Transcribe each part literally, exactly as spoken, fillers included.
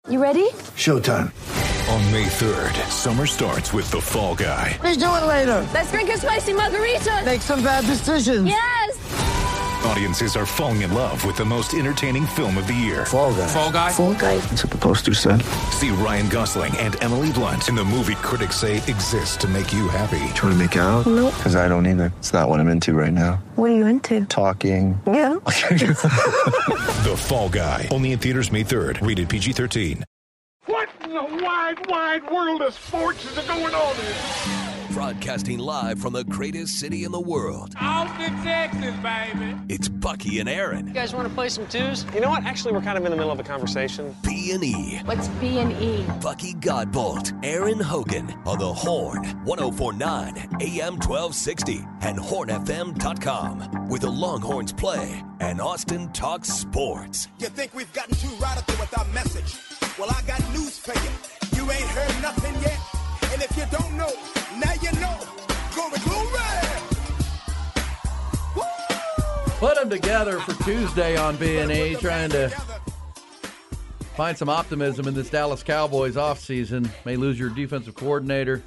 You ready? Showtime. On May third, summer starts with The Fall Guy. Let's do it later. Let's drink a spicy margarita. Make some bad decisions. Yes. Audiences are falling in love with the most entertaining film of the year. Fall Guy. Fall Guy? Fall Guy. That's what the poster said. See Ryan Gosling and Emily Blunt in the movie critics say exists to make you happy. Trying to make it out? Nope. Because I don't either. It's not what I'm into right now. What are you into? Talking. Yeah. The Fall Guy. Only in theaters May third. Rated P G thirteen. What in the wide, wide world of sports is going on here? Broadcasting live from the greatest city in the world. Austin, Texas, baby. It's Bucky and Aaron. You guys want to play some twos? You know what? Actually, we're kind of in the middle of a conversation. B and E. What's B and E? Bucky Godbolt, Aaron Hogan on the Horn, ten forty-nine A M twelve sixty and horn f m dot com, where the Longhorns play and Austin talks sports. You think we've gotten too radical with our message? Well, I got news for you. You ain't heard nothing yet. And if you don't know, now you know. Glory, glory! Woo! Put them together for Tuesday on B and E, trying to find some optimism in this Dallas Cowboys offseason. May lose your defensive coordinator.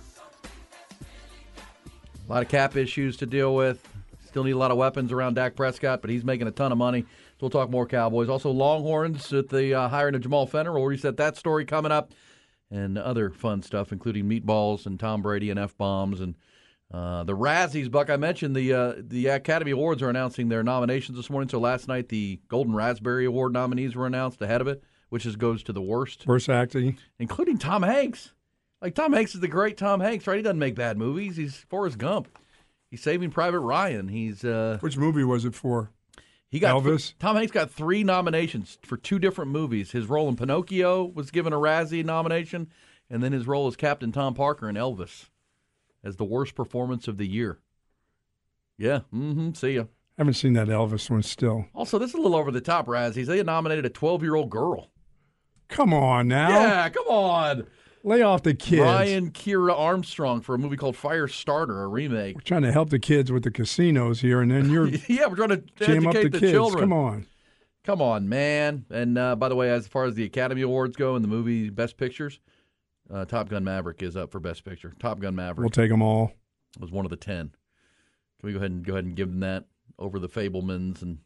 A lot of cap issues to deal with. Still need a lot of weapons around Dak Prescott, but he's making a ton of money. So we'll talk more Cowboys. Also, Longhorns at the uh, hiring of Jamal Fenner. We'll reset that story coming up. And other fun stuff, including meatballs and Tom Brady and F-bombs. And uh, the Razzies, Buck, I mentioned the uh, the Academy Awards are announcing their nominations this morning. So last night, the Golden Raspberry Award nominees were announced ahead of it, which is goes to the worst. Worst acting. Including Tom Hanks. Like, Tom Hanks is the great Tom Hanks, right? He doesn't make bad movies. He's Forrest Gump. He's Saving Private Ryan. He's uh, Which movie was it for? He got Elvis? Th- Tom Hanks got three nominations for two different movies. His role in Pinocchio was given a Razzie nomination, and then his role as Captain Tom Parker in Elvis as the worst performance of the year. Yeah, mm-hmm, see ya. I haven't seen that Elvis one still. Also, this is a little over the top, Razzies. They had nominated a twelve-year-old girl. Come on now. Yeah, come on. Lay off the kids. Ryan Kira Armstrong for a movie called Firestarter, a remake. We're trying to help the kids with the casinos here, and then you're yeah, we're trying to jam educate up the, the kids. children. Come on. Come on, man. And uh, by the way, as far as the Academy Awards go and the movie Best Pictures, uh, Top Gun Maverick is up for Best Picture. Top Gun Maverick. We'll take them all. Was one of the ten. Can we go ahead and go ahead and give them that over the Fablemans and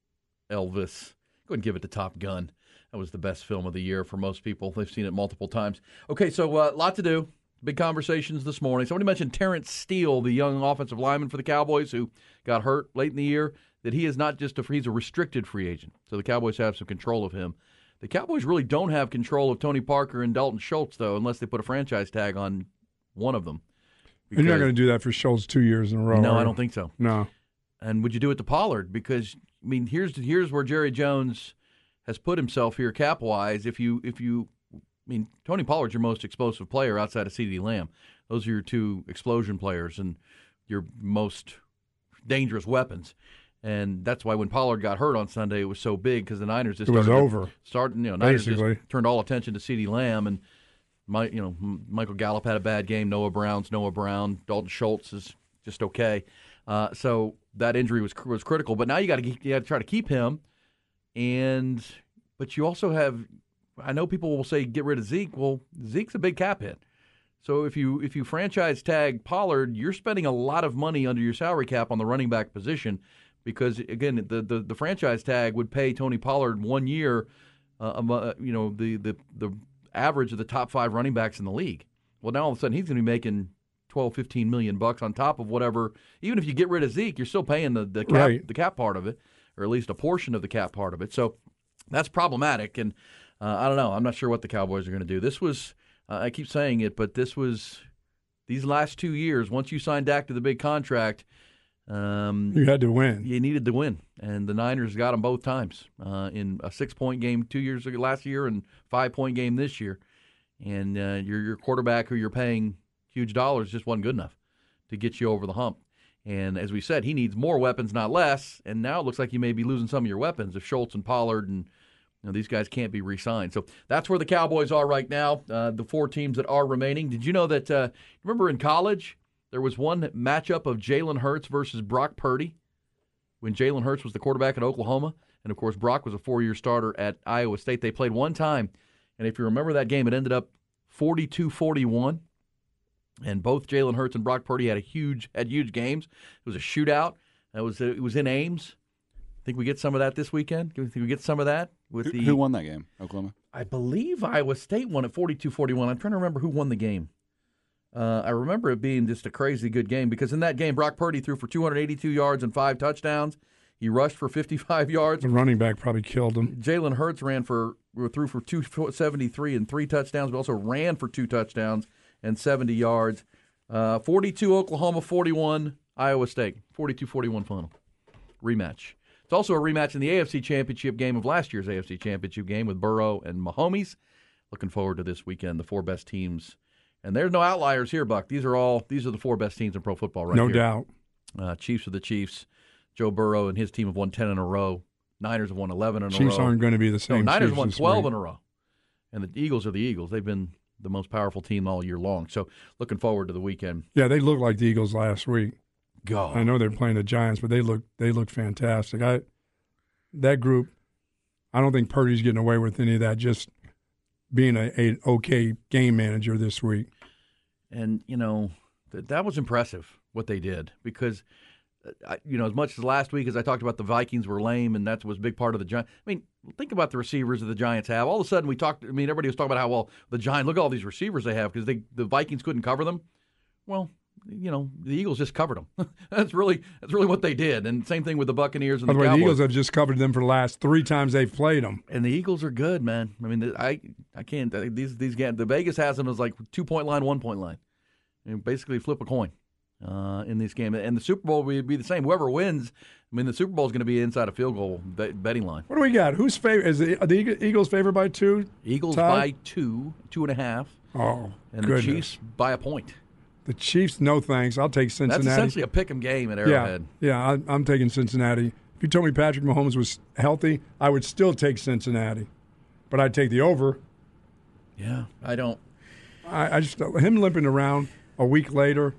Elvis? Go ahead and give it to Top Gun. That was the best film of the year for most people. They've seen it multiple times. Okay, so a uh, lot to do. Big conversations this morning. Somebody mentioned Terrence Steele, the young offensive lineman for the Cowboys who got hurt late in the year, that he is not just a – he's a restricted free agent. So the Cowboys have some control of him. The Cowboys really don't have control of Tony Parker and Dalton Schultz, though, unless they put a franchise tag on one of them. Because, you're not going to do that for Schultz two years in a row. No, right? I don't think so. No. And would you do it to Pollard? Because, I mean, here's here's where Jerry Jones – has put himself here cap-wise. If you, if you, I mean, Tony Pollard's your most explosive player outside of CeeDee Lamb. Those are your two explosion players and your most dangerous weapons. And that's why when Pollard got hurt on Sunday, it was so big because the Niners just it was started over. Starting, you know, Niners Basically. just turned all attention to CeeDee Lamb and my, you know, Michael Gallup had a bad game. Noah Brown's Noah Brown. Dalton Schultz is just okay. Uh, so that injury was was critical. But now you got to you got to try to keep him. And but you also have, I know people will say get rid of Zeke. Well, Zeke's a big cap hit. So if you if you franchise tag Pollard, you're spending a lot of money under your salary cap on the running back position because again the the, the franchise tag would pay Tony Pollard one year, uh, you know the, the the average of the top five running backs in the league. Well, now all of a sudden he's going to be making twelve, fifteen million bucks on top of whatever. Even if you get rid of Zeke, you're still paying the the cap, right. the cap part of it. Or at least a portion of the cap part of it. So that's problematic, and uh, I don't know. I'm not sure what the Cowboys are going to do. This was, uh, I keep saying it, but this was, these last two years, once you signed Dak to the big contract, um, you had to win. You needed to win, and the Niners got them both times uh, in a six-point game two years ago, last year and five-point game this year. And uh, your your quarterback who you're paying huge dollars just wasn't good enough to get you over the hump. And as we said, he needs more weapons, not less. And now it looks like you may be losing some of your weapons if Schultz and Pollard and you know, these guys can't be re-signed. So that's where the Cowboys are right now, uh, the four teams that are remaining. Did you know that, uh, remember in college, there was one matchup of Jalen Hurts versus Brock Purdy when Jalen Hurts was the quarterback at Oklahoma. And, of course, Brock was a four-year starter at Iowa State. They played one time And if you remember that game, it ended up forty-two forty-one. And both Jalen Hurts and Brock Purdy had a huge had huge games. It was a shootout. It was it was in Ames. Think we get some of that this weekend? Think we get some of that with who, the who won that game? Oklahoma. I believe Iowa State won at forty-two forty-one. I'm trying to remember who won the game. Uh, I remember it being just a crazy good game because in that game, Brock Purdy threw for two hundred eighty-two yards and five touchdowns. He rushed for fifty-five yards. The running back probably killed him. Jalen Hurts ran for threw for two seventy-three and three touchdowns, but also ran for two touchdowns and seventy yards. Uh, forty-two Oklahoma, forty-one Iowa State. forty-two forty-one final. Rematch. It's also a rematch in the A F C Championship game of last year's A F C Championship game with Burrow and Mahomes. Looking forward to this weekend, the four best teams. And there's no outliers here, Buck. These are all these are the four best teams in pro football right no here. No doubt. Uh, Chiefs are the Chiefs. Joe Burrow and his team have won ten in a row. Niners have won eleven in Chiefs a row. Chiefs aren't going to be the same. No, Niners Chiefs won twelve week. in a row. And the Eagles are the Eagles. They've been the most powerful team all year long. So looking forward to the weekend. Yeah, they looked like the Eagles last week. God. I know they're playing the Giants, but they look they look fantastic. I that group, I don't think Purdy's getting away with any of that. Just being a, a okay game manager this week. And you know th- that was impressive what they did because. I, you know, as much as last week as I talked about the Vikings were lame and that was a big part of the Giants. I mean, think about the receivers that the Giants have. All of a sudden we talked, I mean, everybody was talking about how, well, the Giants, look at all these receivers they have because they the Vikings couldn't cover them. Well, you know, the Eagles just covered them. that's really that's really what they did. And same thing with the Buccaneers and By the the way, Cowboys. the Eagles have just covered them for the last three times they've played them. And the Eagles are good, man. I mean, I I can't, these, these guys, the Vegas has them as like two-point line, one-point line. And basically flip a coin. Uh, in this game. And the Super Bowl would be the same. Whoever wins, I mean, the Super Bowl is going to be inside a field goal bet- betting line. What do we got? Who's favorite? Is the, are the Eagles favored by two? Eagles Todd? by two, two and a half. Oh, And goodness. the Chiefs by a point. The Chiefs, no thanks. I'll take Cincinnati. That's essentially a pick 'em game at Arrowhead. Yeah, yeah I, I'm taking Cincinnati. If you told me Patrick Mahomes was healthy, I would still take Cincinnati. But I'd take the over. Yeah, I don't. I, I just him limping around a week later.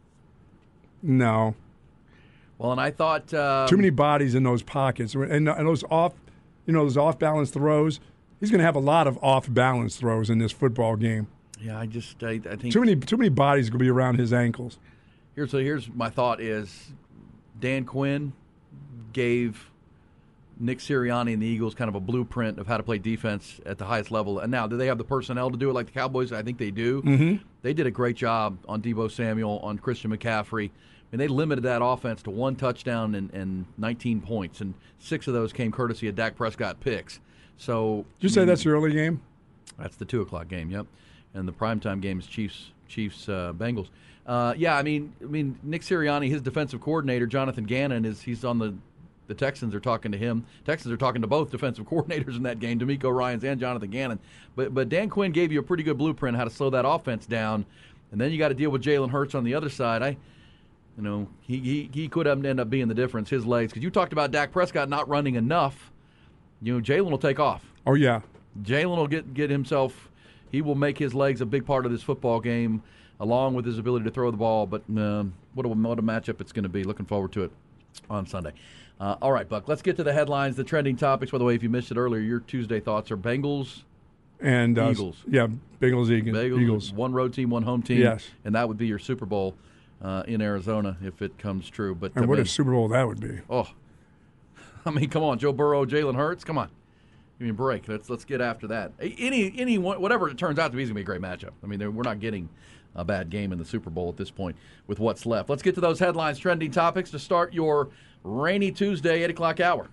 No. Well, and I thought um, too many bodies in those pockets and, and those off, you know, those off balance throws. He's going to have a lot of off balance throws in this football game. Yeah, I just I, I think too many too many bodies going to be around his ankles. Here's so here's my thought is Dan Quinn gave Nick Sirianni and the Eagles kind of a blueprint of how to play defense at the highest level. And now, do they have the personnel to do it like the Cowboys? I think they do. Mm-hmm. They did a great job on Deebo Samuel, on Christian McCaffrey. I mean, they limited that offense to one touchdown and, and nineteen points, and six of those came courtesy of Dak Prescott picks. So, did you say that's the early game? That's the two o'clock game. Yep, and the primetime game is Chiefs Chiefs uh, Bengals. Uh, yeah, I mean, I mean Nick Sirianni, his defensive coordinator Jonathan Gannon is he's on the. The Texans are talking to him. Texans are talking to both defensive coordinators in that game, D'Amico Ryans and Jonathan Gannon. But but Dan Quinn gave you a pretty good blueprint how to slow that offense down, and then you got to deal with Jalen Hurts on the other side. I, you know, he he, he could end up being the difference. His legs, because you talked about Dak Prescott not running enough. You know, Jalen will take off. Oh yeah, Jalen will get get himself. He will make his legs a big part of this football game, along with his ability to throw the ball. But um, what a what a matchup it's going to be. Looking forward to it on Sunday. Uh, all right, Buck, let's get to the headlines, the trending topics. By the way, if you missed it earlier, your Tuesday thoughts are Bengals and uh, Eagles. Yeah, Bengals, Eagles. Bengals, Eagles. One road team, one home team. Yes. And that would be your Super Bowl uh, in Arizona if it comes true. But And I what mean, a Super Bowl that would be. Oh, I mean, come on, Joe Burrow, Jalen Hurts, come on. Give me a break. Let's let's get after that. Any any whatever it turns out to be is going to be a great matchup. I mean, we're not getting a bad game in the Super Bowl at this point with what's left. Let's get to those headlines, trending topics to start your rainy Tuesday, eight o'clock hour.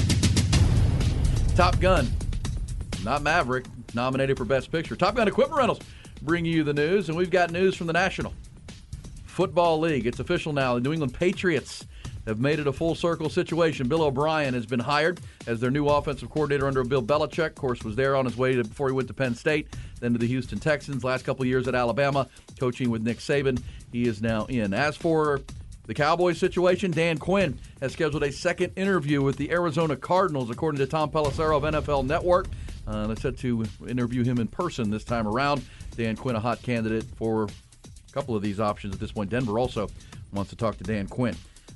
Top Gun, not Maverick, nominated for Best Picture. Top Gun Equipment Rentals bring you the news, and we've got news from the National Football League. It's official now. The New England Patriots have made it a full circle situation. Bill O'Brien has been hired as their new offensive coordinator under Bill Belichick. Of course, was there on his way to, before he went to Penn State, then to the Houston Texans. Last couple of years at Alabama, coaching with Nick Saban. He is now in. As for the Cowboys situation, Dan Quinn has scheduled a second interview with the Arizona Cardinals, according to Tom Pelissero of N F L Network. Uh, they're set to interview him in person this time around. Dan Quinn, a hot candidate for a couple of these options at this point. Denver also wants to talk to Dan Quinn.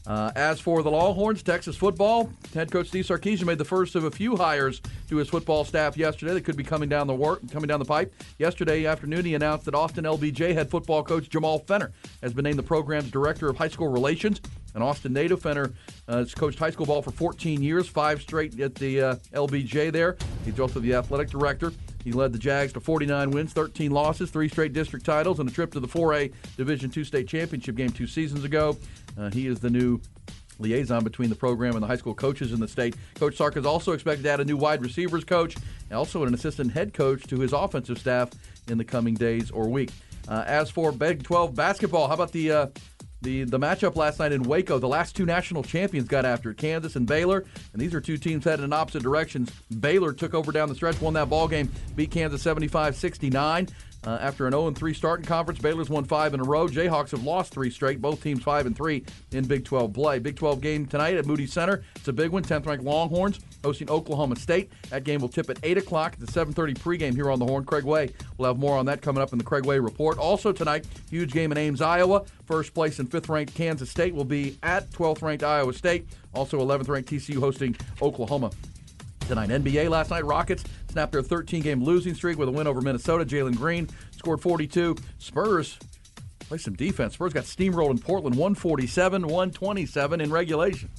Uh, as for the Longhorns, Texas football, head coach Steve Sarkisian made the first of a few hires to his football staff yesterday that could be coming down the work, coming down the pipe. Yesterday afternoon, he announced that Austin L B J head football coach Jamal Fenner has been named the program's director of high school relations. An Austin native, Fenner uh, has coached high school ball for fourteen years, five straight at the uh, L B J there. He's also the athletic director. He led the Jags to forty-nine wins, thirteen losses, three straight district titles, and a trip to the four A Division two state championship game two seasons ago. Uh, he is the new liaison between the program and the high school coaches in the state. Coach Sark is also expected to add a new wide receivers coach and also an assistant head coach to his offensive staff in the coming days or week. Uh, as for Big twelve basketball, how about the uh, the the matchup last night in Waco? The last two national champions got after it, Kansas and Baylor, and these are two teams headed in opposite directions. Baylor took over down the stretch, won that ball game, beat Kansas seventy-five sixty-nine. Uh, after an oh and three start in conference, Baylor's won five in a row. Jayhawks have lost three straight, both teams five and three in Big twelve play. Big twelve game tonight at Moody Center. It's a big one. tenth-ranked Longhorns hosting Oklahoma State. That game will tip at eight o'clock at the seven thirty pregame here on the Horn. Craig Way will have more on that coming up in the Craig Way Report. Also tonight, huge game in Ames, Iowa. First place and fifth-ranked Kansas State will be at twelfth-ranked Iowa State. Also eleventh-ranked T C U hosting Oklahoma tonight. N B A last night, Rockets snapped their thirteen-game losing streak with a win over Minnesota. Jalen Green scored forty-two. Spurs play some defense. Spurs got steamrolled in Portland, one forty-seven one twenty-seven in regulation.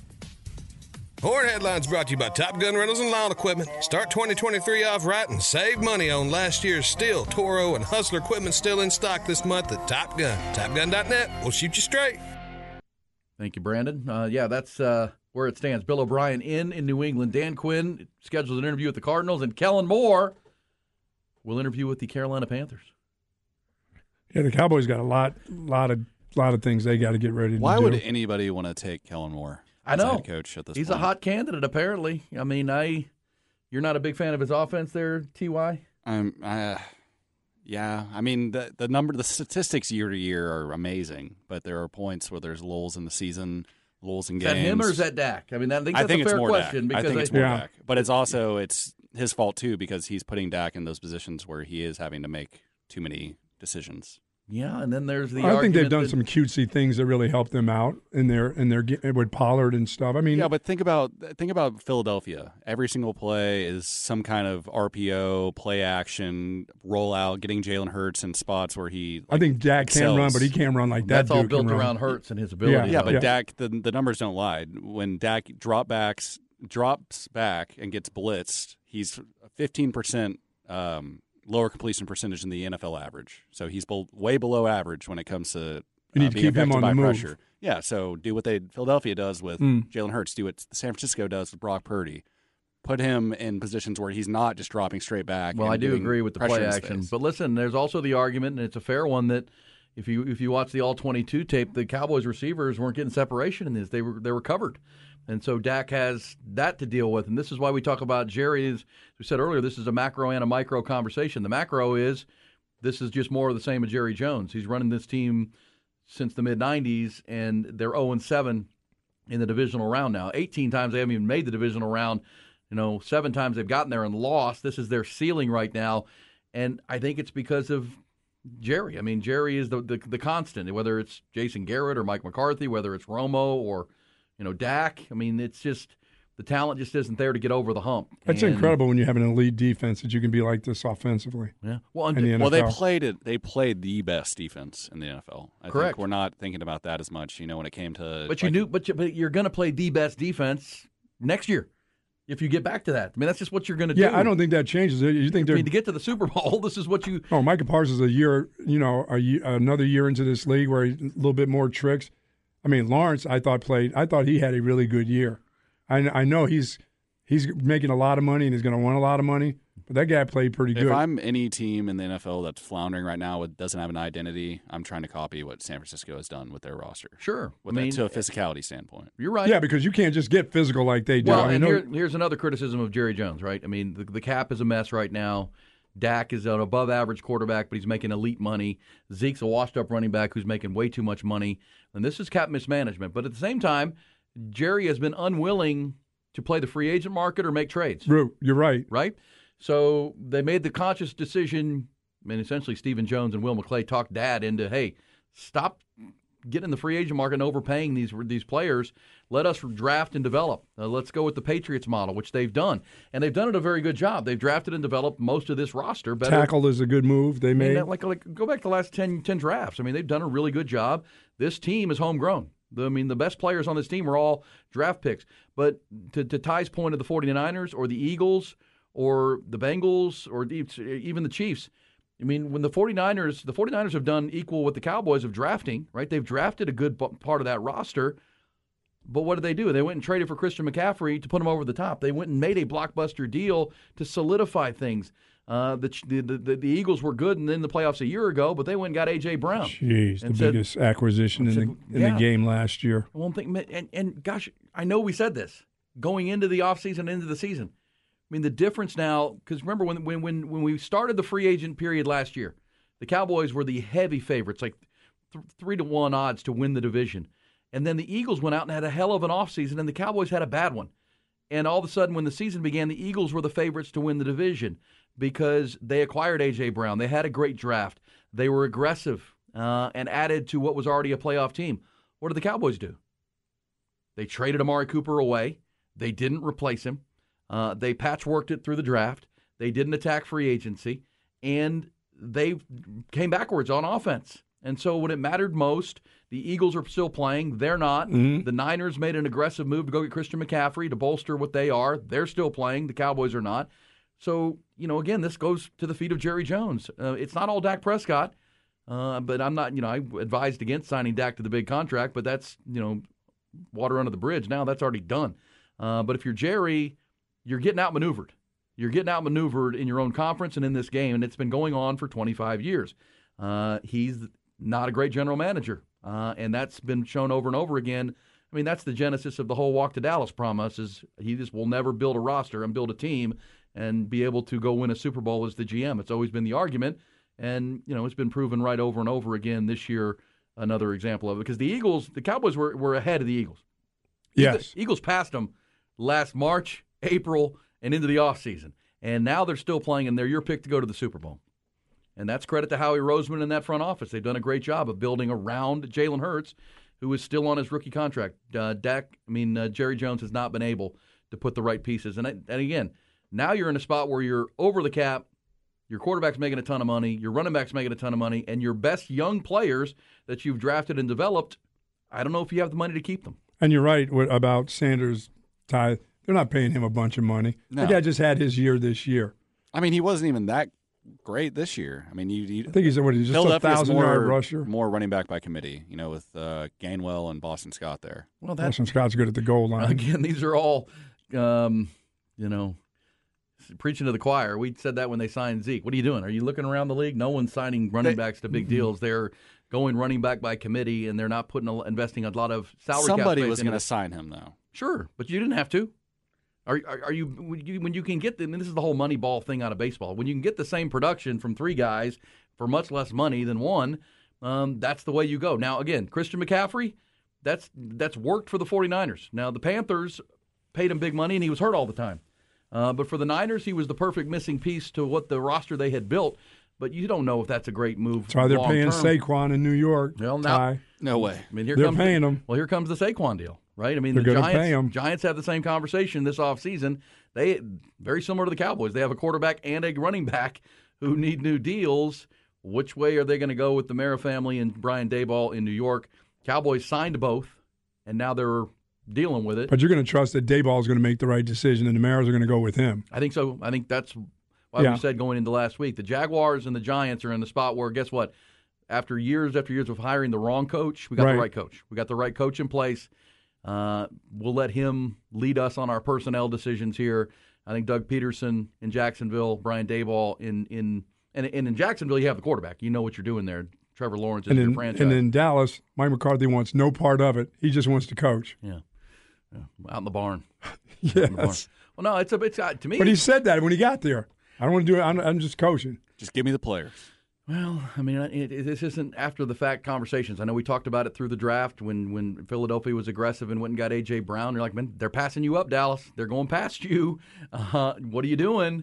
Horn Headlines brought to you by Top Gun Rentals and Lawn Equipment. Start twenty twenty-three off right and save money on last year's Stihl, Toro, and Hustler equipment still in stock this month at Top Gun. Top Gun dot net. We'll shoot you straight. Thank you, Brandon. Uh, yeah, that's uh, where it stands. Bill O'Brien in in New England. Dan Quinn scheduled an interview with the Cardinals, and Kellen Moore will interview with the Carolina Panthers. Yeah, the Cowboys got a lot, lot of, lot of things they got to get ready to Why do. would anybody want to take Kellen Moore? I know. Head coach at this He's point. a hot candidate, apparently. I mean, I you're not a big fan of his offense there, T Y? Um, uh, yeah, I mean the the number, the statistics year to year are amazing, but there are points where there's lulls in the season, lulls in Is games. that him or is that Dak? I mean, I think that's I think a it's fair more question. Dak. Because I think I, it's more Yeah. Dak, but it's also it's his fault too because he's putting Dak in those positions where he is having to make too many decisions. Yeah, and then there's the I think they've argument done that- some cutesy things that really help them out in their in their ge- with Pollard and stuff. I mean, Yeah, but think about think about Philadelphia. Every single play is some kind of R P O, play action, rollout, getting Jalen Hurts in spots where he. I think Dak can excels. run, but he can't run like that. That's all dude built can run. around Hurts and his ability. Yeah, though. but Dak, the the numbers don't lie. When Dak drop backs, drops back and gets blitzed, he's fifteen percent um, lower completion percentage than the N F L average. So he's be- way below average when it comes to. You need uh, to being keep him affected on by the move. pressure. Yeah, so do what they Philadelphia does with Mm. Jalen Hurts. Do what San Francisco does with Brock Purdy. Put him in positions where he's not just dropping straight back. Well, and I do doing agree with the pressure play in action. space. But listen, there's also the argument, and it's a fair one, that if you if you watch the all twenty-two tape, the Cowboys receivers weren't getting separation in this. They were they were covered. And so Dak has that to deal with. And this is why we talk about Jerry. As we said earlier, this is a macro and a micro conversation. The macro is this is just more of the same as Jerry Jones. He's running this team since the mid nineties, and they're oh and seven in the divisional round now. eighteen times they haven't even made the divisional round. You know, seven times they've gotten there and lost. This is their ceiling right now. And I think it's because of Jerry. I mean, Jerry is the, the, the constant, whether it's Jason Garrett or Mike McCarthy, whether it's Romo or, you know, Dak. I mean, it's just the talent just isn't there to get over the hump. That's And- incredible when you have an elite defense that you can be like this offensively. Yeah. Well, in the N F L. Well, they played it. They played the best defense in the N F L. I Correct. think we're not thinking about that as much. You know, when it came to. But you like, knew, but, you, but you're going to play the best defense next year if you get back to that. I mean, that's just what you're going to Yeah, do. I don't think that changes. You think I they're mean, to get to the Super Bowl, this is what you. Oh, Micah Parsons is a year, you know, a, ye- another year into this league where he's a little bit more tricks. I mean, Lawrence, I thought played. I thought he had a really good year. I, I know he's he's making a lot of money and he's going to want a lot of money, but that guy played pretty If good. I'm any team in the N F L that's floundering right now, it doesn't have an identity. I'm trying to copy what San Francisco has done with their roster. Sure, with I mean, that, to a physicality standpoint. You're right. Yeah, because you can't just get physical like they do. Well, I mean, and no- here, here's another criticism of Jerry Jones, right? I mean, the, the cap is a mess right now. Dak is an above-average quarterback, but he's making elite money. Zeke's a washed-up running back who's making way too much money. And this is cap mismanagement. But at the same time, Jerry has been unwilling to play the free agent market or make trades. Ru, you're right. Right? So they made the conscious decision, I mean, essentially Stephen Jones and Will McClay talked Dad into, hey, stop getting in the free agent market and overpaying these these players. Let us draft and develop. Uh, let's go with the Patriots model, which they've done. And they've done it a very good job. They've drafted and developed most of this roster. Better. Tackle is a good move they made. I mean, like, like, go back to the last ten, ten drafts. I mean, they've done a really good job. This team is homegrown. The, I mean, the best players on this team are all draft picks. But to, to Ty's point of the 49ers or the Eagles or the Bengals or the, even the Chiefs, I mean, when the 49ers, the 49ers have done equal with the Cowboys of drafting, right? They've drafted a good part of that roster. But what did they do? They went and traded for Christian McCaffrey to put him over the top. They went and made a blockbuster deal to solidify things. Uh, the, the, the the Eagles were good and in the playoffs a year ago, but they went and got A J. Brown. Jeez, the said, biggest acquisition in, said, the, in yeah. the game last year. One thing, and, and gosh, I know we said this going into the offseason, into the season. I mean, the difference now, because remember when, when when when we started the free agent period last year, the Cowboys were the heavy favorites, like th- three to one odds to win the division. And then the Eagles went out and had a hell of an offseason, and the Cowboys had a bad one. And all of a sudden, when the season began, the Eagles were the favorites to win the division because they acquired A J. Brown. They had a great draft. They were aggressive uh, and added to what was already a playoff team. What did the Cowboys do? They traded Amari Cooper away. They didn't replace him. Uh, they patchworked it through the draft. They didn't attack free agency. And they came backwards on offense. And so when it mattered most, the Eagles are still playing. They're not. Mm-hmm. The Niners made an aggressive move to go get Christian McCaffrey to bolster what they are. They're still playing. The Cowboys are not. So, you know, again, this goes to the feet of Jerry Jones. Uh, it's not all Dak Prescott, uh, but I'm not, you know, I advised against signing Dak to the big contract, but that's, you know, water under the bridge now. That's already done. Uh, but if you're Jerry, you're getting outmaneuvered. You're getting outmaneuvered in your own conference and in this game, and it's been going on for twenty-five years. Uh, he's not a great general manager, uh, and that's been shown over and over again. I mean, that's the genesis of the whole Walk to Dallas promise is he just will never build a roster and build a team and be able to go win a Super Bowl as the G M. It's always been the argument, and, you know, it's been proven right over and over again this year, another example of it. Because the Eagles, the Cowboys were, were ahead of the Eagles. Yes. The Eagles passed them last March, April, and into the offseason. And now they're still playing, and they're your pick to go to the Super Bowl. And that's credit to Howie Roseman and that front office. They've done a great job of building around Jalen Hurts, who is still on his rookie contract. Uh, Dak, I mean, uh, Jerry Jones has not been able to put the right pieces. And, and again, now you're in a spot where you're over the cap, your quarterback's making a ton of money, your running back's making a ton of money, and your best young players that you've drafted and developed, I don't know if you have the money to keep them. And you're right about Sanders, Ty. They're not paying him a bunch of money. No. The guy just had his year this year. I mean, he wasn't even that great this year. I mean, you, you I think he's what he's just a thousand-yard rusher. More running back by committee, you know, with uh, Gainwell and Boston Scott there. Well, that, Boston Scott's good at the goal line. Again, these are all, um, you know, preaching to the choir. We said that when they signed Zeke. What are you doing? Are you looking around the league? No one's signing running they, backs to big deals. They're going running back by committee, and they're not putting a, investing a lot of salary. Somebody cap was going to sign him, though. Sure, but you didn't have to. Are, are, are you when you can get the, I mean, this is the whole money ball thing out of baseball. When you can get the same production from three guys for much less money than one, um, that's the way you go. Now, again, Christian McCaffrey, that's that's worked for the 49ers. Now, the Panthers paid him big money, and he was hurt all the time. Uh, but for the Niners, he was the perfect missing piece to what the roster they had built. But you don't know if that's a great move. That's why they're paying term. Saquon in New York. Well, now, Ty. No way. I mean, here they're comes paying the, him. Well, here comes the Saquon deal. Right? I mean, They're the Giants, pay him. Giants, Giants have the same conversation this offseason. They very similar to the Cowboys. They have a quarterback and a running back who need new deals. Which way are they going to go with the Mara family and Brian Daboll in New York? Cowboys signed both, and now they're dealing with it. But you're going to trust that Daboll is going to make the right decision, and the Maras are going to go with him. I think so. I think that's why yeah. we said going into last week. The Jaguars and the Giants are in the spot where, guess what? After years after years of hiring the wrong coach, we got right. the right coach. We got the right coach in place. Uh, we'll let him lead us on our personnel decisions here. I think Doug Peterson in Jacksonville, Brian Daboll in in and, and in Jacksonville, you have the quarterback. You know what you're doing there. Trevor Lawrence is and your in, franchise. And in Dallas, Mike McCarthy wants no part of it. He just wants to coach. Yeah, yeah. Out in the barn. yes. In the barn. Well, no, it's a it's uh, to me. But he said that when he got there. I don't want to do it. I'm, I'm just coaching. Just give me the players. Well, I mean, it, it, this isn't after-the-fact conversations. I know we talked about it through the draft when, when Philadelphia was aggressive and went and got A J. Brown. You're like, man, they're passing you up, Dallas. They're going past you. Uh, what are you doing?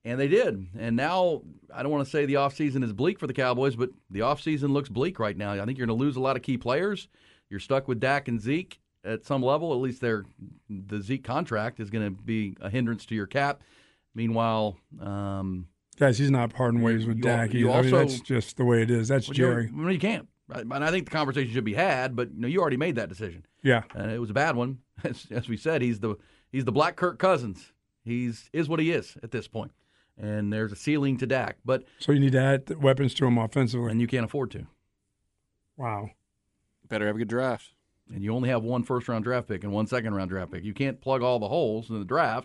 And they did. And now, I don't want to say the offseason is bleak for the Cowboys, but the offseason looks bleak right now. I think you're going to lose a lot of key players. You're stuck with Dak and Zeke at some level. At least their the Zeke contract is going to be a hindrance to your cap. Meanwhile, um, guys, he's not parting ways with you, Dak. You either. also, I mean, that's just the way it is. That's well, Jerry. You, you can't. And I think the conversation should be had, but you know, you already made that decision. Yeah, uh, it was a bad one. As, as we said, he's the he's the Black Kirk Cousins. He's is what he is at this point. And there's a ceiling to Dak. But so you need to add weapons to him offensively. And you can't afford to. Wow. Better have a good draft. And you only have one first-round draft pick and one second-round draft pick. You can't plug all the holes in the draft.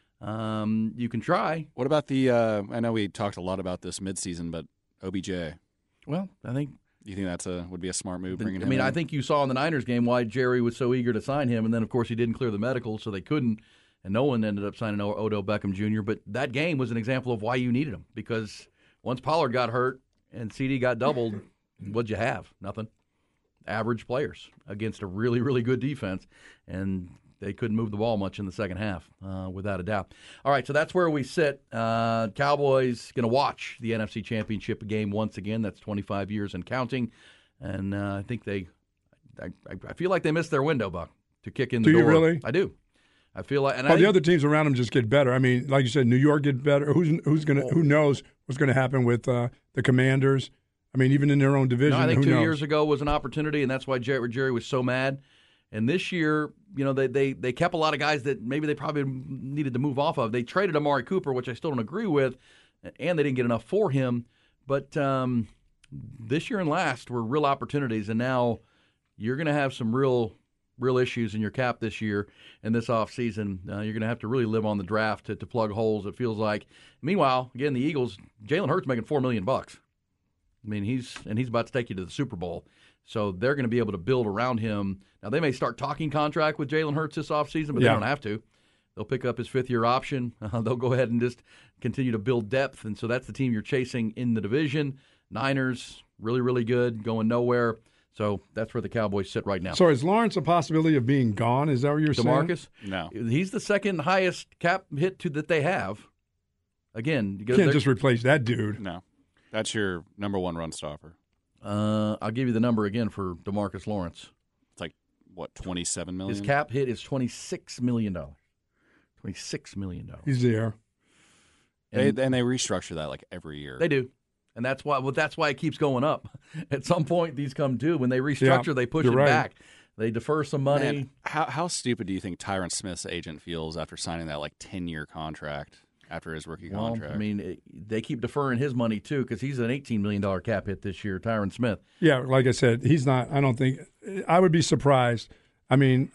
Um, you can try. What about the uh, – I know we talked a lot about this midseason, but O B J. Well, I think – you think that's a would be a smart move, bringing I him mean, in? I think you saw in the Niners game why Jerry was so eager to sign him, and then, of course, he didn't clear the medical, so they couldn't. And no one ended up signing Odell Beckham Junior But that game was an example of why you needed him, because once Pollard got hurt and C D got doubled, what'd you have? Nothing. Average players against a really, really good defense, and they couldn't move the ball much in the second half, uh, without a doubt. All right, so that's where we sit. Uh, Cowboys going to watch the N F C Championship game once again. That's twenty-five years and counting, and uh, I think they I, – I feel like they missed their window, Buck, to kick in the do door. Do you really? I do. I feel like, and oh, I the other teams around them just get better. I mean, like you said, New York get better. Who's who's gonna? Who knows what's going to happen with uh, the Commanders? I mean, even in their own division. No, I think who two knows? years ago was an opportunity, and that's why Jerry, Jerry was so mad. And this year, you know, they, they they kept a lot of guys that maybe they probably needed to move off of. They traded Amari Cooper, which I still don't agree with, and they didn't get enough for him. But um, this year and last were real opportunities, and now you're going to have some real. real issues in your cap this year and this offseason. Uh, you're going to have to really live on the draft to, to plug holes, it feels like. Meanwhile, again, the Eagles, Jalen Hurts making four million dollars bucks. I mean, he's and he's about to take you to the Super Bowl. So they're going to be able to build around him. Now, they may start talking contract with Jalen Hurts this offseason, but yeah. they don't have to. They'll pick up his fifth-year option. Uh, they'll go ahead and just continue to build depth. And so that's the team you're chasing in the division. Niners, really, really good, going nowhere. So that's where the Cowboys sit right now. So is Lawrence a possibility of being gone? Is that what you're DeMarcus? saying? No. He's the second highest cap hit to, that they have. Again, you can't just replace that dude. No. That's your number one run stopper. Uh, I'll give you the number again for DeMarcus Lawrence. It's like, what, twenty-seven million dollars? His cap hit is twenty-six million dollars. twenty-six million dollars. He's there. And they, and they restructure that like every year. They do. And that's why well, that's why it keeps going up. At some point, these come due. When they restructure, yeah, they push it right. back. They defer some money. Man, how how stupid do you think Tyron Smith's agent feels after signing that like ten-year contract after his rookie well, contract? I mean, it, they keep deferring his money, too, because he's an eighteen million dollars cap hit this year, Tyron Smith. Yeah, like I said, he's not – I don't think – I would be surprised. I mean,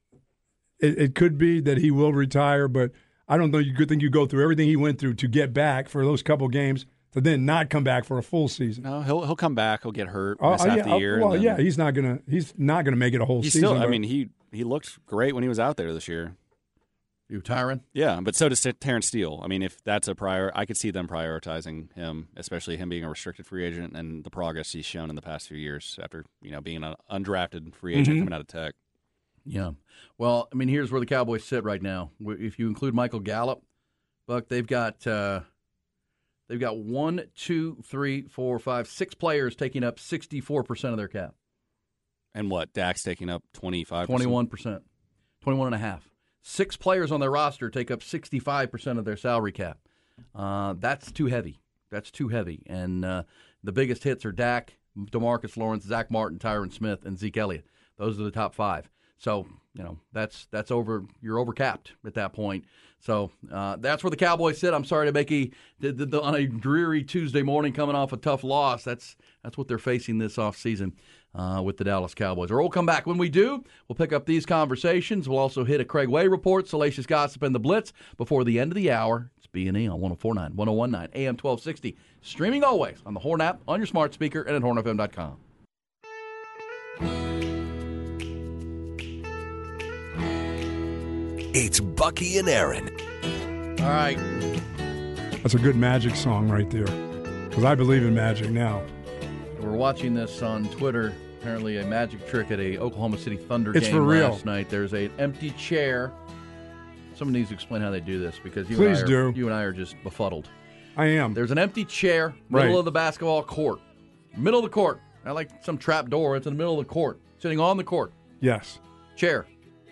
it, it could be that he will retire, but I don't know you could think you go through everything he went through to get back for those couple games – to then not come back for a full season. No, he'll he'll come back. He'll get hurt, oh, miss oh, half yeah, the year. Well, and yeah, he's not gonna he's not gonna make it a whole he's season. Still, I but, mean, he he looked great when he was out there this year. You Tyron? Yeah, but so does Terrence Steele. I mean, if that's a prior, I could see them prioritizing him, especially him being a restricted free agent and the progress he's shown in the past few years after you know being an undrafted free agent mm-hmm. coming out of Tech. Yeah. Well, I mean, here's where the Cowboys sit right now. If you include Michael Gallup, Buck, they've got. Uh, They've got one, two, three, four, five, six players taking up sixty-four percent of their cap. And what? Dak's taking up twenty-five percent? twenty-one percent. twenty-one and a half. Six players on their roster take up sixty-five percent of their salary cap. Uh, that's too heavy. That's too heavy. And uh, the biggest hits are Dak, DeMarcus Lawrence, Zach Martin, Tyron Smith, and Zeke Elliott. Those are the top five. So, you know, that's that's over. You're overcapped at that point. So uh, that's where the Cowboys sit. I'm sorry to make you on a dreary Tuesday morning coming off a tough loss. That's that's what they're facing this offseason uh, with the Dallas Cowboys. Or we'll come back. When we do, we'll pick up these conversations. We'll also hit a Craig Way report, Salacious Gossip, and the Blitz before the end of the hour. It's B and E on one oh four point nine, one oh one point nine, A M twelve sixty. Streaming always on the Horn app, on your smart speaker, and at horn f m dot com. It's Bucky and Aaron. All right. That's a good Magic song right there. Because I believe in Magic now. We're watching this on Twitter. Apparently a magic trick at a Oklahoma City Thunder it's game for real. last night. There's an empty chair Someone needs to explain how they do this because you, Please and, I are, do. you and I are just befuddled. I am. There's an empty chair, middle Right. of the basketball court. Middle of the court. Not like some trap door. It's in the middle of the court. Sitting on the court. Yes. Chair.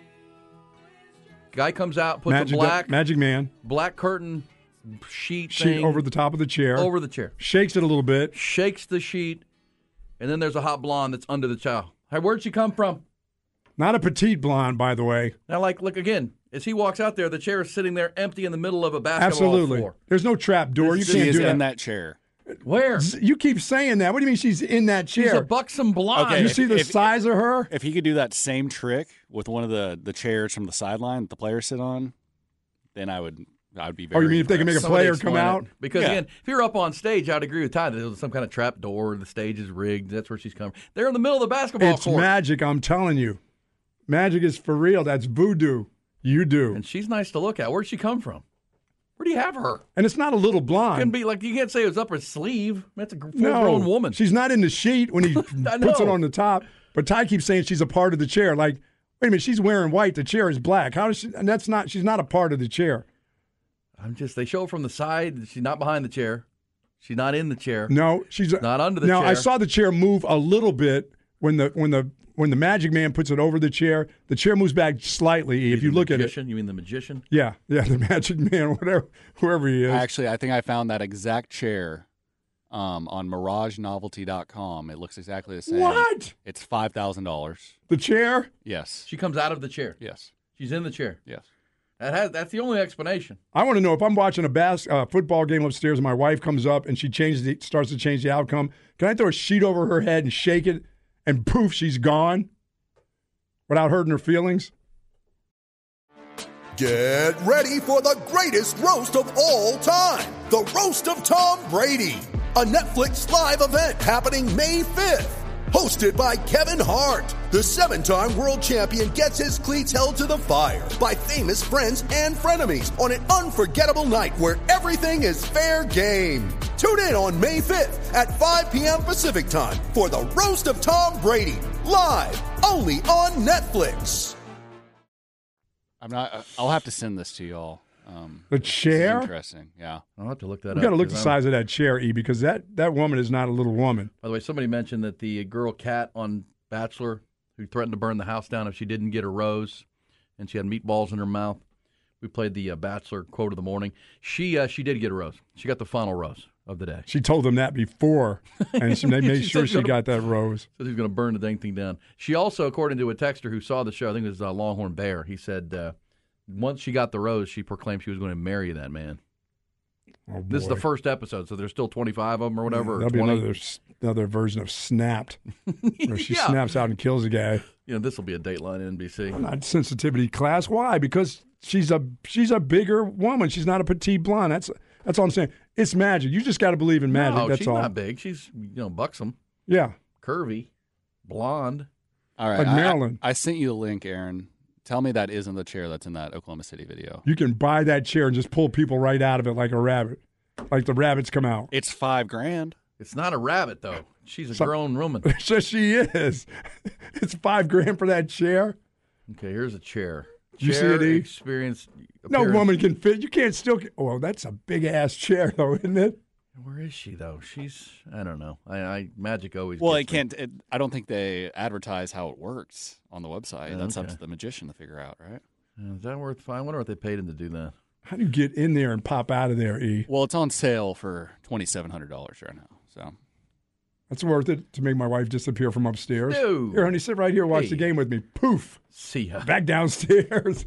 Guy comes out, puts Magic, a black Magic Man. black curtain sheet, Sheet thing over the top of the chair. over the chair. Shakes it a little bit. Shakes the sheet, and then there's a hot blonde that's under the towel. Hey, where'd she come from? Not a petite blonde, by the way. Now, like, look again. As he walks out there, the chair is sitting there empty in the middle of a basketball Absolutely. floor. There's no trap door. You She can't is do that. in that chair. Where? You keep saying that. What do you mean she's in that chair? She's a buxom blonde. Okay, you if- see the if- size of her? If he could do that same trick with one of the, the chairs from the sideline that the players sit on, then I would I would be very Oh, you mean if they can make a impressed. Somebody player come explain out? it. Because, Yeah. again, if you're up on stage, I'd agree with Ty that there was some kind of trap door. The stage is rigged. That's where she's coming. They're in the middle of the basketball It's court. magic, I'm telling you. Magic is for real. That's voodoo. You do. And she's nice to look at. Where'd she come from? Where do you have her? And it's not a little Can blonde. be like you can't say it was up her sleeve. That's a full No, grown woman. she's not in the sheet when he I puts it know. on the top. But Ty keeps saying she's a part of the chair. Like, wait a minute, she's wearing white. The chair is black. How does she? And that's not. She's not a part of the chair. I'm just they show her from the side. She's not behind the chair. She's not in the chair. No, she's Not under the now, chair. I saw the chair move a little bit when the when the when the Magic Man puts it over the chair. The chair moves back slightly. If The you look magician, at it, you mean the magician? yeah, yeah, the Magic Man, whatever, whoever he is. Actually, I think I found that exact chair um, on mirage novelty dot com. It looks exactly the same. What? It's five thousand dollars. The chair? Yes. She comes out of the chair. Yes. She's in the chair. Yes. That has that's the only explanation. I want to know if I'm watching a bas- uh, football game upstairs and my wife comes up and she changes the, starts to change the outcome. Can I throw a sheet over her head and shake it, and poof, she's gone, without hurting her feelings? Get ready for the greatest roast of all time, the Roast of Tom Brady, a Netflix live event happening May fifth. Hosted by Kevin Hart, the seven-time world champion gets his cleats held to the fire by famous friends and frenemies on an unforgettable night where everything is fair game. Tune in on May fifth at five p.m. Pacific time for the Roast of Tom Brady, live only on Netflix. I'm not. I'll have to send this to y'all. Um, The this is chair? interesting. Yeah. I'll have to look that We up. got to look the 'cause size of that chair, E, because that, that woman is not a little woman. By the way, somebody mentioned that the girl Kat on Bachelor who threatened to burn the house down if she didn't get a rose, and she had meatballs in her mouth. We played the uh, Bachelor quote of the morning. She uh, she did get a rose. She got the final rose of the day. She told them that before, and she, they made She sure said she gonna- got that rose. Said he's going to burn the dang thing down. She also, according to a texter who saw the show, I think it was uh, Longhorn Bear, he said uh, once she got the rose, she proclaimed she was going to marry that man. Oh, This is the boy. first episode, so there's still twenty-five of them or whatever. or That'll be twenty. another another version of Snapped, where she Yeah. snaps out and kills a guy. You know, this will be a Dateline N B C. Not sensitivity class. Why? Because she's a she's a bigger woman. She's not a petite blonde. That's that's all I'm saying. It's magic. You just got to believe in magic. No, that's she's all. not big. She's you know buxom, Yeah. curvy, blonde. All right. Like I- Maryland. I, I sent you the link, Aaron. Tell me that isn't the chair that's in that Oklahoma City video. You can buy that chair and just pull people right out of it like a rabbit, like the rabbits come out. It's five grand. It's not a rabbit though. She's a So- grown woman. So she is. It's five grand for that chair. Okay, here's a chair. You see Chair it, E? experience. No appearance- woman can fit. You can't still. Get, oh, that's a big ass chair, though, isn't it? Where is she though? She's I don't know. I, I magic always. Well, it gets me. can't. It, I don't think they advertise how it works on the website. That's up Okay. to the magician to figure out, right? Uh, Is that worth? I wonder what they paid him to do that. How do you get in there and pop out of there, E? Well, it's on sale for twenty seven hundred dollars right now. So That's worth it to make my wife disappear from upstairs. No. Here, honey, sit right here, watch Hey. the game with me. Poof, See ya. back downstairs.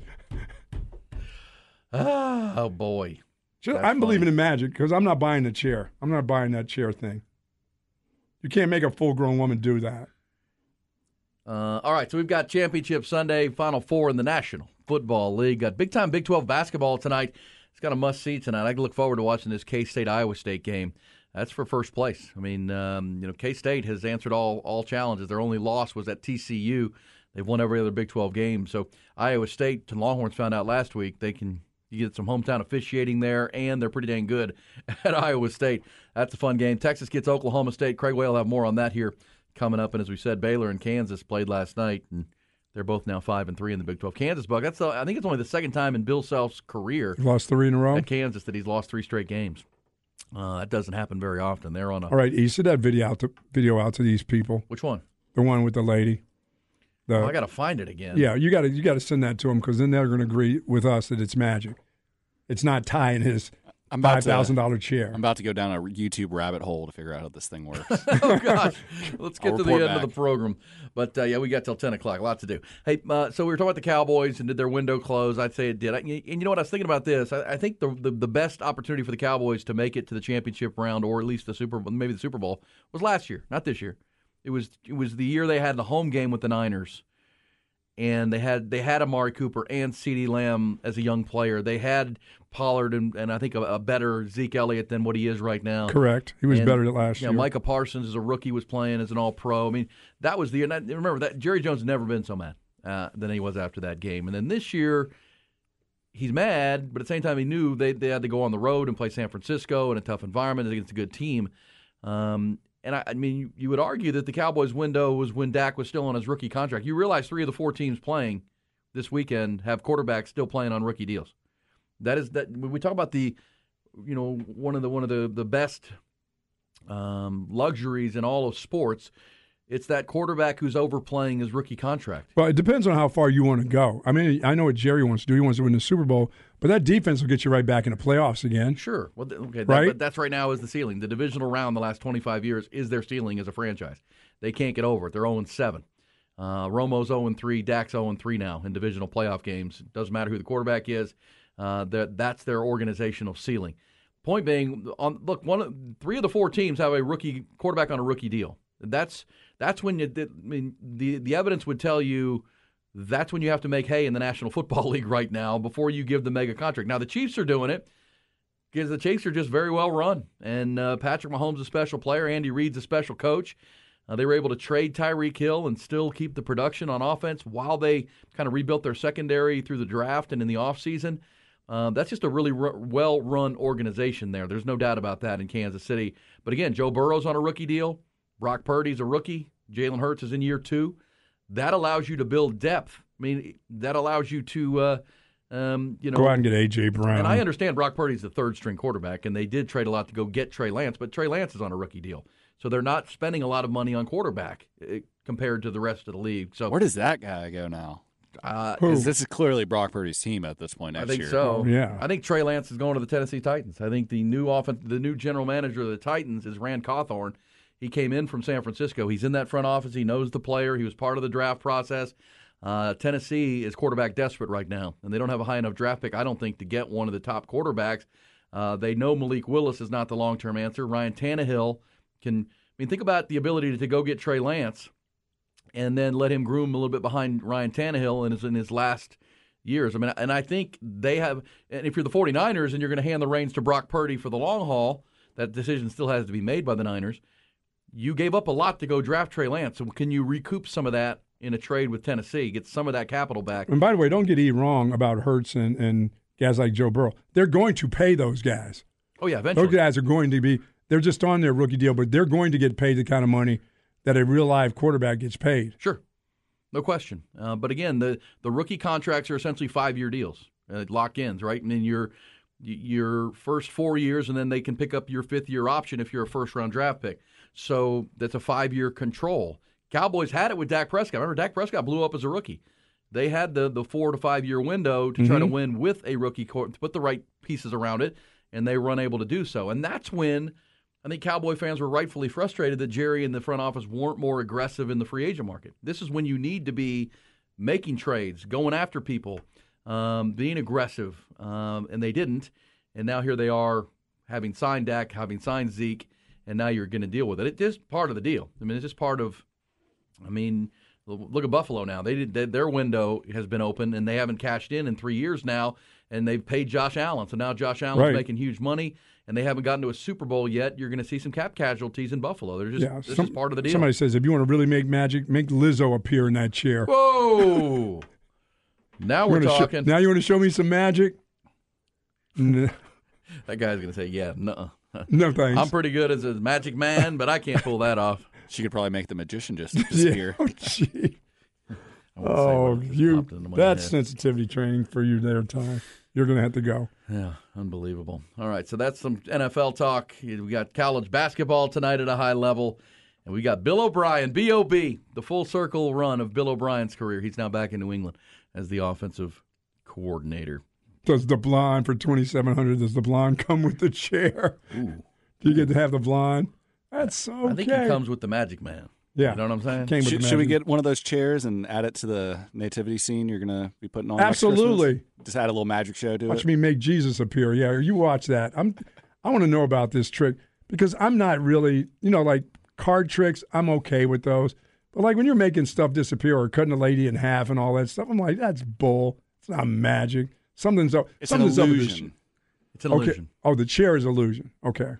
Ah, oh boy. Just- That's I'm believing funny. in magic because I'm not buying the chair. I'm not buying that chair thing. You can't make a full-grown woman do that. Uh, all right, so we've got Championship Sunday, Final Four in the National Football League. Got big-time Big twelve basketball tonight. It's got a must-see tonight. I can look forward to watching this K-State-Iowa State game. That's for first place. I mean, um, you know, K-State has answered all all challenges. Their only loss was at T C U. They've won every other Big twelve game. So Iowa State, and Longhorns found out last week, they can you get some hometown officiating there, and they're pretty dang good at Iowa State. That's a fun game. Texas gets Oklahoma State. Craig Way will have more on that here coming up. And as we said, Baylor and Kansas played last night, and They're both now five and three in the Big twelve. Kansas, Buck. That's the, I think it's only the second time in Bill Self's career lost three in a row at Kansas that he's lost three straight games. Uh, that doesn't happen very often. They're on a all right. You send that video out to video out to these people. Which one? The one with the lady. The, oh, I got to find it again. Yeah, you got to you got to send that to them because then they're going to agree with us that it's magic. It's not Ty in his five thousand dollar chair. I'm about to go down a YouTube rabbit hole to figure out how this thing works. Oh gosh, let's get I'll to the end report of the back. program. But uh, yeah, we got till ten o'clock. A lot to do. Hey, uh, so we were talking about the Cowboys and did their window close? I'd say it did. I, and you know what? I was thinking about this. I, I think the, the the best opportunity for the Cowboys to make it to the championship round, or at least the Super, maybe the Super Bowl, was last year, not this year. It was it was the year they had the home game with the Niners. And they had they had Amari Cooper and CeeDee Lamb as a young player. They had Pollard and, and I think a, a better Zeke Elliott than what he is right now. Correct. He was and, better than last you know, year. Micah Parsons as a rookie was playing as an All-Pro. I mean, that was the and I, remember that Jerry Jones has never been so mad uh, than he was after that game. And then this year, he's mad, but at the same time, he knew they they had to go on the road and play San Francisco in a tough environment against a good team. Um, And, I, I mean, you, you would argue that the Cowboys' window was when Dak was still on his rookie contract. You realize three of the four teams playing this weekend have quarterbacks still playing on rookie deals. That is that when we talk about the, you know, one of the one of the the best um, luxuries in all of sports. It's that quarterback who's overplaying his rookie contract. Well, it depends on how far you want to go. I mean, I know what Jerry wants to do. He wants to win the Super Bowl, but that defense will get you right back in the playoffs again. Sure. Well, okay, that, right? But that's right now is the ceiling. The divisional round the last twenty-five years is their ceiling as a franchise. They can't get over it. They're oh and seven. Uh, Romo's oh and three. Dak's oh and three now in divisional playoff games. It doesn't matter who the quarterback is. Uh, that's their organizational ceiling. Point being, on look, one of, three of the four teams have a rookie quarterback on a rookie deal. That's that's when you. I mean, the the evidence would tell you that's when you have to make hay in the National Football League right now before you give the mega contract. Now the Chiefs are doing it because the Chiefs are just very well run, and uh, Patrick Mahomes is a special player. Andy Reid's a special coach. Uh, they were able to trade Tyreek Hill and still keep the production on offense while they kind of rebuilt their secondary through the draft and in the offseason. Uh, that's just a really r- well-run organization there. There's no doubt about that in Kansas City. But again, Joe Burrow's on a rookie deal. Brock Purdy's a rookie. Jalen Hurts is in year two. That allows you to build depth. I mean, that allows you to, uh, um, you know, go out and get A J Brown. And I understand Brock Purdy's the third-string quarterback, and they did trade a lot to go get Trey Lance, but Trey Lance is on a rookie deal. So they're not spending a lot of money on quarterback uh, compared to the rest of the league. So where does that guy go now? Uh, Because this is clearly Brock Purdy's team at this point next I think year. so. Oh, yeah. I think Trey Lance is going to the Tennessee Titans. I think the new offen- the new general manager of the Titans is Rand Cawthorn. He came in from San Francisco. He's in that front office. He knows the player. He was part of the draft process. Uh, Tennessee is quarterback desperate right now, and they don't have a high enough draft pick, I don't think, to get one of the top quarterbacks. Uh, they know Malik Willis is not the long-term answer. Ryan Tannehill can – I mean, think about the ability to, to go get Trey Lance and then let him groom a little bit behind Ryan Tannehill in his, in his last years. I mean, and I think they have – and if you're the 49ers and you're going to hand the reins to Brock Purdy for the long haul, that decision still has to be made by the Niners. You gave up a lot to go draft Trey Lance. So can you recoup some of that in a trade with Tennessee, get some of that capital back? And by the way, don't get E wrong about Hurts and, and guys like Joe Burrow. They're going to pay those guys. Oh, yeah, eventually. Those guys are going to be – they're just on their rookie deal, but they're going to get paid the kind of money that a real live quarterback gets paid. Sure. No question. Uh, but again, the, the rookie contracts are essentially five-year deals, uh, lock-ins, right? And then your your first four years, and then they can pick up your fifth-year option if you're a first-round draft pick. So that's a five-year control. Cowboys had it with Dak Prescott. Remember, Dak Prescott blew up as a rookie. They had the, the four- to five-year window to mm-hmm. try to win with a rookie, to put the right pieces around it, and they were unable to do so. And that's when I think Cowboy fans were rightfully frustrated that Jerry and the front office weren't more aggressive in the free agent market. This is when you need to be making trades, going after people, um, being aggressive, um, and they didn't. And now here they are having signed Dak, having signed Zeke, and now you're going to deal with it. It's just part of the deal. I mean, it's just part of – I mean, look at Buffalo now. They did they, Their window has been open, and they haven't cashed in in three years now, and they've paid Josh Allen. So now Josh Allen's right. making huge money, and they haven't gotten to a Super Bowl yet. You're going to see some cap casualties in Buffalo. They're just yeah, this some, is part of the deal. Somebody says, if you want to really make magic, make Lizzo appear in that chair. Whoa! Now we're talking. Sh- now you want to show me some magic? No. That guy's going to say, yeah, no. No thanks. I'm pretty good as a magic man, but I can't pull that off. She could probably make the magician just disappear. Yeah. Oh, gee. I won't say Oh, what just you popped into my that's head. sensitivity training for you there, Ty. You're going to have to go. Yeah, unbelievable. All right, so that's some N F L talk. We got college basketball tonight at a high level. And we got Bill O'Brien, B O B, the full circle run of Bill O'Brien's career. He's now back in New England as the offensive coordinator. Does the blonde for twenty-seven hundred, does the blonde come with the chair? Ooh. Do you get to have the blonde? That's okay. I think he comes with the Magic Man. Yeah. You know what I'm saying? Came with Should, the should we magic. get one of those chairs and add it to the nativity scene you're going to be putting on? Absolutely. Next Christmas? Just add a little magic show to Watch it. me make Jesus appear. Yeah, you watch that. I'm. I want to know about this trick because I'm not really, you know, like card tricks. I'm okay with those, but like when you're making stuff disappear or cutting a lady in half and all that stuff, I'm like, that's bull. It's not magic. Something's up. It's an something's up with this illusion. shit. It's an Okay. illusion. Oh, the chair is illusion. Okay,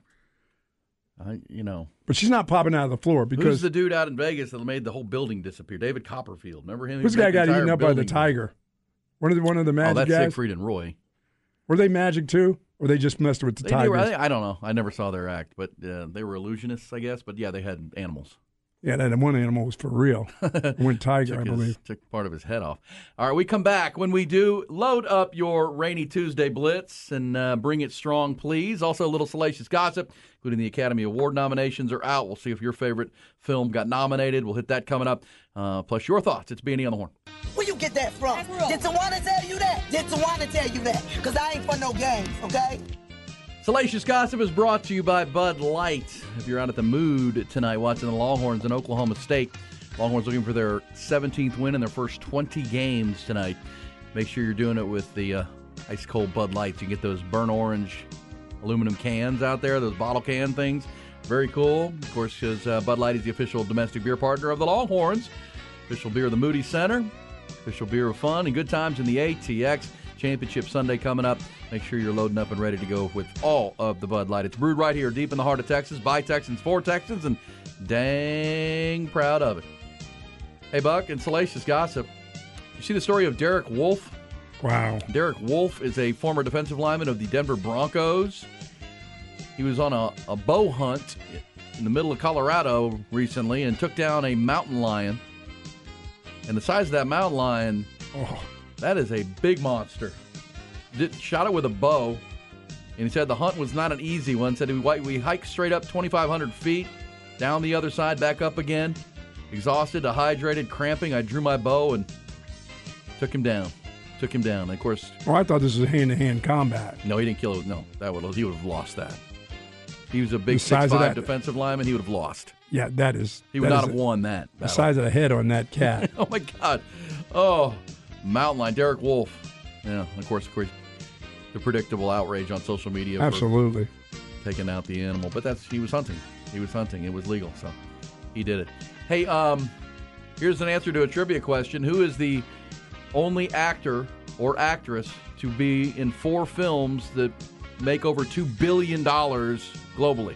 I, you know. but she's not popping out of the floor because Who's the dude out in Vegas that made the whole building disappear? David Copperfield. Remember him? He who's the guy made got entire eaten up by the building- tiger? One of the one of the Oh, magic that's guys. Siegfried and Roy. Were they magic too, or they just messed with the They, tigers? they were, I, I don't know. I never saw their act, but uh, they were illusionists, I guess. But yeah, they had animals. Yeah, that one animal was for real. It went tiger, took I his- believe. took part of his head off. All right, we come back. When we do, load up your Rainy Tuesday Blitz and uh, bring it strong, please. Also, a little salacious gossip, including the Academy Award nominations are out. We'll see if your favorite film got nominated. We'll hit that coming up. Uh, plus, your thoughts. It's B and E on the Horn. Where you get that from? Did Tawana tell you that? Did Tawana tell you that? Because I ain't for no games, okay? Salacious Gossip is brought to you by Bud Light. If you're out at the mood tonight watching the Longhorns in Oklahoma State, Longhorns looking for their seventeenth win in their first twenty games tonight. Make sure you're doing it with the uh, ice-cold Bud Lights. You can get those burnt orange aluminum cans out there, those bottle can things. Very cool. Of course, because uh, Bud Light is the official domestic beer partner of the Longhorns. Official beer of the Moody Center. Official beer of fun and good times in the A T X. Championship Sunday coming up. Make sure you're loading up and ready to go with all of the Bud Light. It's brewed right here deep in the heart of Texas by Texans for Texans, and dang proud of it. Hey, Buck, and Salacious Gossip. You see the story of Derek Wolfe? Wow. Derek Wolfe is a former defensive lineman of the Denver Broncos. He was on a, a bow hunt in the middle of Colorado recently and took down a mountain lion. And the size of that mountain lion, oh, that is a big monster. Did, shot it with a bow, and he said the hunt was not an easy one. Said we, we hiked straight up twenty-five hundred feet, down the other side, back up again. Exhausted, dehydrated, cramping. I drew my bow and took him down. Took him down. And of course. Oh, I thought this was hand-to-hand combat. No, he didn't kill it. No, that would he would have lost that. He was a big The size six of five that- defensive lineman. He would have lost. Yeah, that is. He would that not is have a- won that The battle. size of the head on that cat. Oh, my God. Oh, mountain lion. Derek Wolfe. Yeah, of course, of course, the predictable outrage on social media. Absolutely. For taking out the animal. But that's he was hunting. He was hunting. It was legal, so he did it. Hey, um, here's an answer to a trivia question. Who is the only actor or actress to be in four films that make over two billion dollars globally?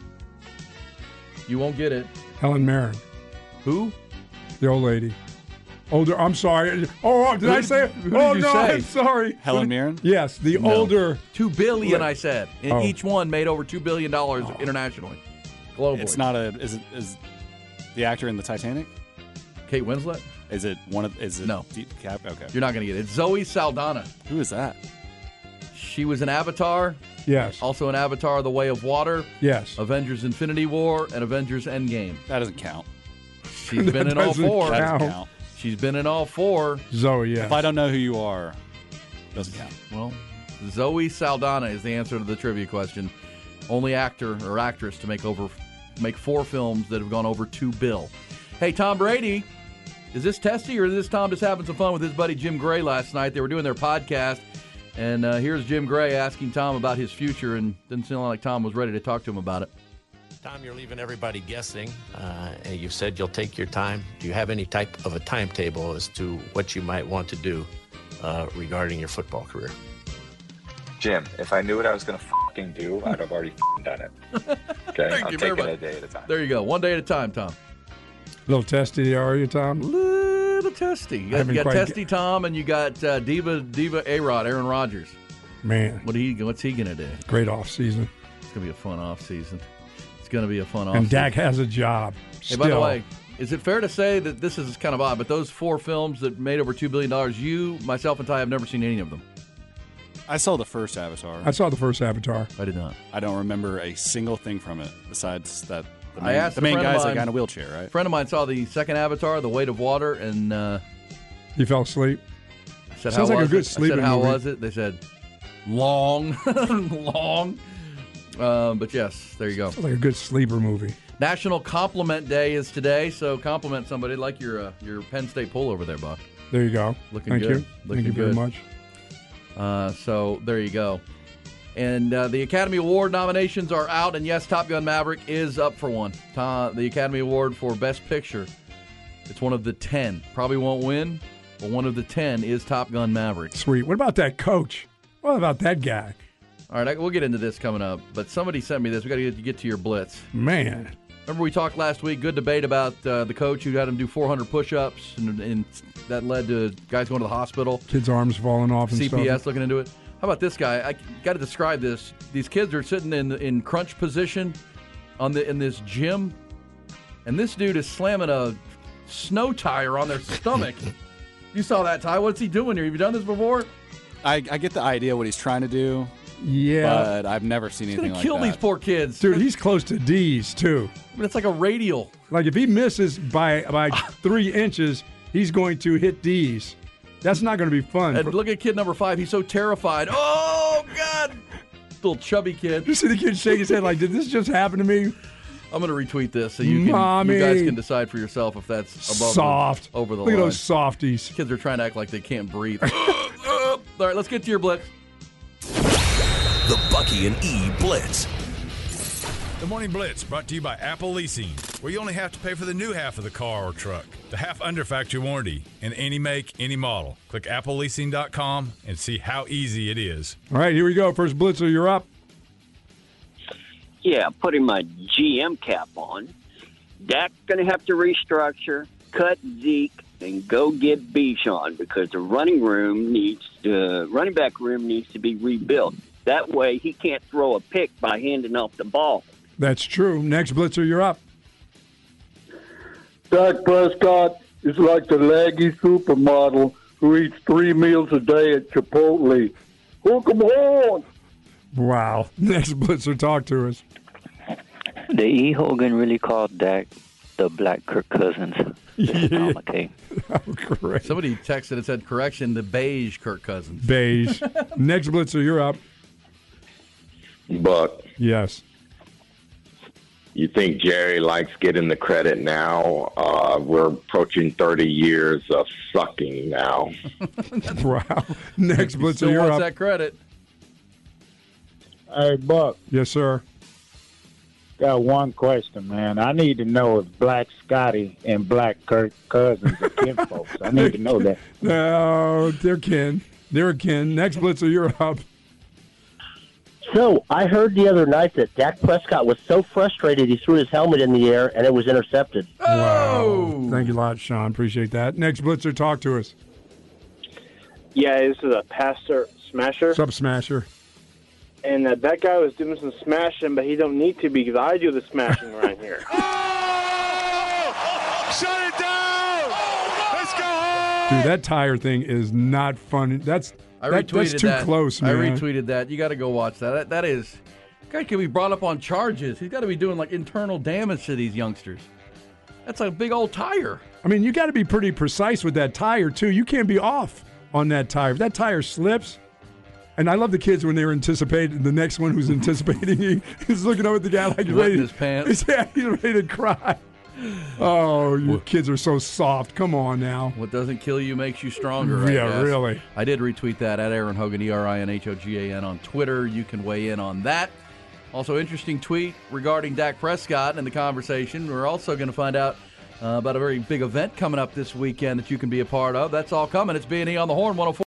You won't get it. Helen Mirren. Who? The old lady. Older. I'm sorry. Oh, did Who I did- say it? who did oh, you no, say? I'm sorry. Helen Mirren? Yes, the No. older. Two billion, I said. And Oh. each one made over two billion dollars internationally, globally. It's not a. Is it? Is the actor in the Titanic? Kate Winslet? Is it one of? Is it No. Deep Cap? Okay. You're not going to get it. It's Zoe Saldana. Who is that? She was in Avatar. Yes. Also in Avatar: The Way of Water. Yes. Avengers: Infinity War and Avengers: Endgame. That doesn't count. She's been in all doesn't four. That doesn't Count. count. She's been in all four. Zoe, yes. If I don't know who you are, doesn't count. Well, Zoe Saldana is the answer to the trivia question. Only actor or actress to make over make four films that have gone over two bill. Hey, Tom Brady, is this testy or is this Tom just having some fun with his buddy Jim Gray last night? They were doing their podcast, and uh, here's Jim Gray asking Tom about his future, and didn't seem like Tom was ready to talk to him about it. Tom, you're leaving everybody guessing. Uh, and you said you'll take your time. Do you have any type of a timetable as to what you might want to do uh, regarding your football career? Jim, if I knew what I was going to fucking do, I'd have already fucking done it. Okay, Thank I'm you taking very it a day at a time. There you go. One day at a time, Tom. A little testy, are you, Tom? Little testy. You got, haven't you got quite testy Tom, and you got uh, Diva Diva A-Rod, Aaron Rodgers. Man, What he what's he gonna do? great off season. It's gonna be a fun off season. It's gonna be a fun off. And Dak has a job. Hey, by the still. way, Is it fair to say that this is kind of odd, but those four films that made over two billion dollars, you, myself, and Ty have never seen any of them? I saw the first Avatar. I saw the first Avatar. I did not. I don't remember a single thing from it besides that the main, I asked the a main friend of guy's a mine- guy in a wheelchair, right? A friend of mine saw the second Avatar, The Weight of Water, and uh, He fell asleep. I said, Sounds how like a was good it? I sleeping said, how movie. was it? They said, long, long. Um, but yes, there you go. Sounds like a good sleeper movie. National Compliment Day is today, so compliment somebody like your uh, your Penn State pull over there, Buck. There you go. Looking Thank good. you. Looking Thank you very good. much. Uh, so there you go. And uh, the Academy Award nominations are out, and yes, Top Gun Maverick is up for one. Ta- the Academy Award for Best Picture. It's one of the ten. Probably won't win, but one of the ten is Top Gun Maverick. Sweet. What about that coach? What about that guy? All right, I, we'll get into this coming up, but somebody sent me this. We got to get to your blitz. Man. Remember we talked last week, good debate about uh, the coach who had him do four hundred push-ups, and, and that led to guys going to the hospital. Kids' arms falling off and C P S stuff. looking into it. How about this guy? I got to describe this. These kids are sitting in in crunch position on the in this gym, and this dude is slamming a snow tire on their stomach. You saw that, Ty. What's he doing here? Have you done this before? I, I get the idea what he's trying to do. Yeah. But I've never seen He's anything gonna like kill that. these poor kids. Dude, he's close to D's, too. I mean, it's like a radial. Like, if he misses by by three inches, he's going to hit D's. That's not going to be fun. And look at kid number five. He's so terrified. Oh, God. Little chubby kid. You see the kid shake his head like, did this just happen to me? I'm going to retweet this so you, can, Mommy. you guys can decide for yourself if that's above Soft. or over the Look line. at those softies. Kids are trying to act like they can't breathe. All right, let's get to your blitz. The Bucky and E Blitz. The Morning Blitz brought to you by Apple Leasing, where you only have to pay for the new half of the car or truck, the half under factory warranty, in any make, any model. Click apple leasing dot com and see how easy it is. All right, here we go. First blitzer, you're up. Yeah, putting my G M cap on. Dak's going to have to restructure, cut Zeke, and go get Bijan because the running room needs the running back room needs to be rebuilt. That way, he can't throw a pick by handing off the ball. That's true. Next blitzer, you're up. Dak Prescott is like the leggy supermodel who eats three meals a day at Chipotle. Hook 'em on! Wow. Next blitzer, talk to us. The E. Hogan really called Dak the Black Kirk Cousins. Yeah. Okay. Oh, great. Somebody texted and said, correction, the beige Kirk Cousins. Beige. Next blitzer, you're up. Buck, Yes. you think Jerry likes getting the credit now? Uh, we're approaching thirty years of sucking now. Wow. Next blitzer, Still you're wants up. that credit. Hey, Buck, Yes, sir. got one question, man. I need to know if Black Scotty and Black Kirk Cousins are kinfolks. I need to know that. No, they're kin. They're kin. Next blitzer, you're up. So, I heard the other night that Dak Prescott was so frustrated he threw his helmet in the air and it was intercepted. Wow. Thank you a lot, Sean. Appreciate that. Next blitzer, talk to us. Yeah, this is a Pastor Smasher. Sub Smasher. And uh, that guy was doing some smashing, but he don't need to because I do the smashing around here. Shut it down! Let's go home! Dude, that tire thing is not fun. That's I that, retweeted that's too that. close, man. I retweeted that. You got to go watch that. That, that is, guy can be brought up on charges. He's got to be doing like internal damage to these youngsters. That's a big old tire. I mean, you got to be pretty precise with that tire, too. You can't be off on that tire. If that tire slips, and I love the kids when they were anticipating, the next one who's anticipating, he, he's looking up at the guy like he's He's ready, wetting his pants. Yeah, he's ready to cry. Oh, you kids are so soft. Come on now. What doesn't kill you makes you stronger. I Yeah, guess. really. I did retweet that at Aaron Hogan, E R I N H O G A N on Twitter. You can weigh in on that. Also, interesting tweet regarding Dak Prescott and the conversation. We're also going to find out uh, about a very big event coming up this weekend that you can be a part of. That's all coming. It's B and E on the Horn, one oh four.